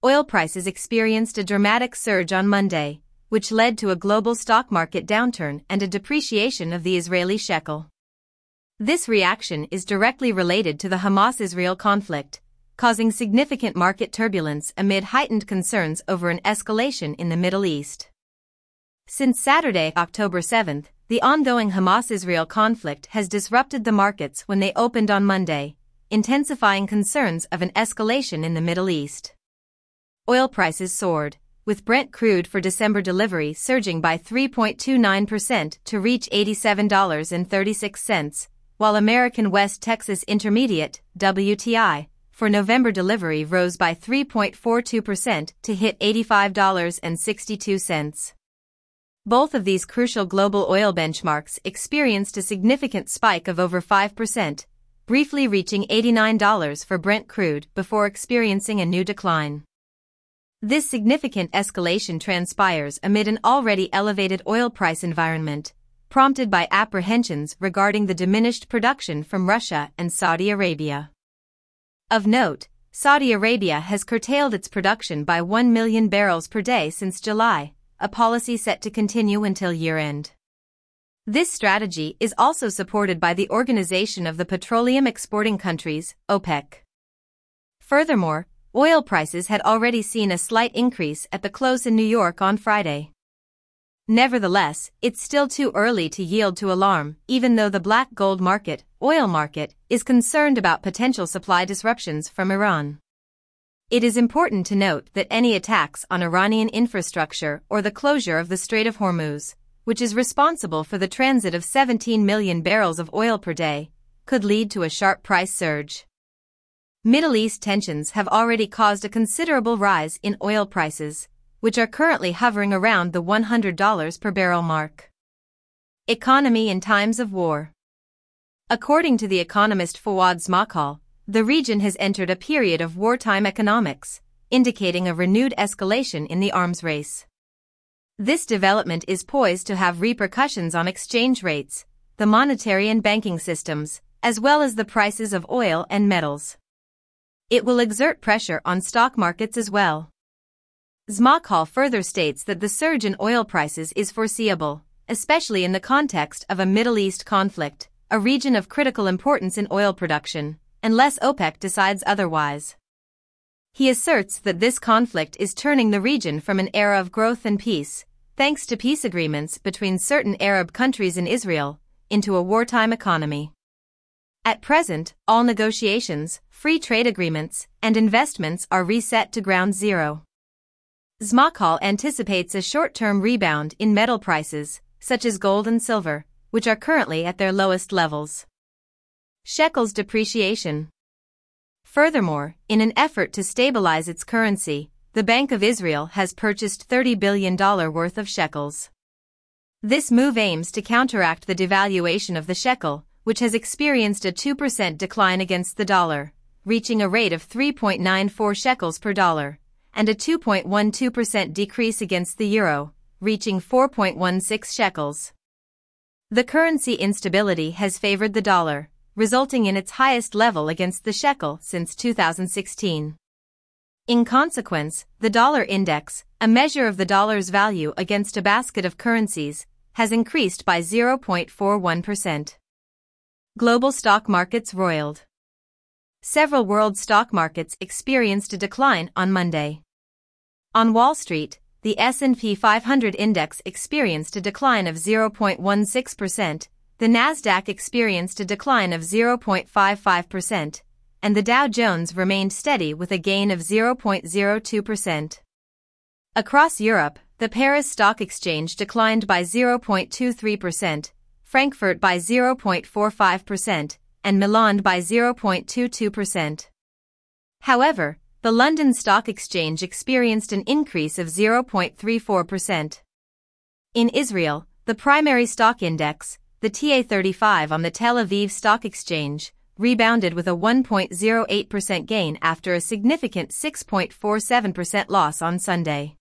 oil prices experienced a dramatic surge on Monday, which led to a global stock market downturn and a depreciation of the Israeli shekel. This reaction is directly related to the Hamas-Israel conflict, causing significant market turbulence amid heightened concerns over an escalation in the Middle East. Since Saturday, October 7, the ongoing Hamas-Israel conflict has disrupted the markets when they opened on Monday, intensifying concerns of an escalation in the Middle East. Oil prices soared, with Brent crude for December delivery surging by 3.29% to reach $87.36, while American West Texas Intermediate, WTI, for November delivery rose by 3.42% to hit $85.62. Both of these crucial global oil benchmarks experienced a significant spike of over 5%, briefly reaching $89 for Brent crude before experiencing a new decline. This significant escalation transpires amid an already elevated oil price environment, prompted by apprehensions regarding the diminished production from Russia and Saudi Arabia. Of note, Saudi Arabia has curtailed its production by 1 million barrels per day since July, a policy set to continue until year-end. This strategy is also supported by the Organization of the Petroleum Exporting Countries, OPEC. Furthermore, oil prices had already seen a slight increase at the close in New York on Friday. Nevertheless, it's still too early to yield to alarm, even though the black gold market, oil market, is concerned about potential supply disruptions from Iran. It is important to note that any attacks on Iranian infrastructure or the closure of the Strait of Hormuz, which is responsible for the transit of 17 million barrels of oil per day, could lead to a sharp price surge. Middle East tensions have already caused a considerable rise in oil prices, which are currently hovering around the $100 per barrel mark. Economy in times of war. According to the economist Fawad Zmakal, the region has entered a period of wartime economics, indicating a renewed escalation in the arms race. This development is poised to have repercussions on exchange rates, the monetary and banking systems, as well as the prices of oil and metals. It will exert pressure on stock markets as well. Zmakal further states that the surge in oil prices is foreseeable, especially in the context of a Middle East conflict, a region of critical importance in oil production, unless OPEC decides otherwise. He asserts that this conflict is turning the region from an era of growth and peace, thanks to peace agreements between certain Arab countries and Israel, into a wartime economy. At present, all negotiations, free trade agreements, and investments are reset to ground zero. Zmakal anticipates a short-term rebound in metal prices, such as gold and silver, which are currently at their lowest levels. Shekel's depreciation. Furthermore, in an effort to stabilize its currency, the Bank of Israel has purchased $30 billion worth of shekels. This move aims to counteract the devaluation of the shekel, which has experienced a 2% decline against the dollar, reaching a rate of 3.94 shekels per dollar, and a 2.12% decrease against the euro, reaching 4.16 shekels. The currency instability has favored the dollar, resulting in its highest level against the shekel since 2016. In consequence, the dollar index, a measure of the dollar's value against a basket of currencies, has increased by 0.41%. Global stock markets roiled. Several world stock markets experienced a decline on Monday. On Wall Street, the S&P 500 index experienced a decline of 0.16%, the Nasdaq experienced a decline of 0.55%, and the Dow Jones remained steady with a gain of 0.02%. Across Europe, the Paris Stock Exchange declined by 0.23%, Frankfurt by 0.45%, and Milan by 0.22%. However, the London Stock Exchange experienced an increase of 0.34%. In Israel, the primary stock index, the TA35 on the Tel Aviv Stock Exchange, rebounded with a 1.08% gain after a significant 6.47% loss on Sunday.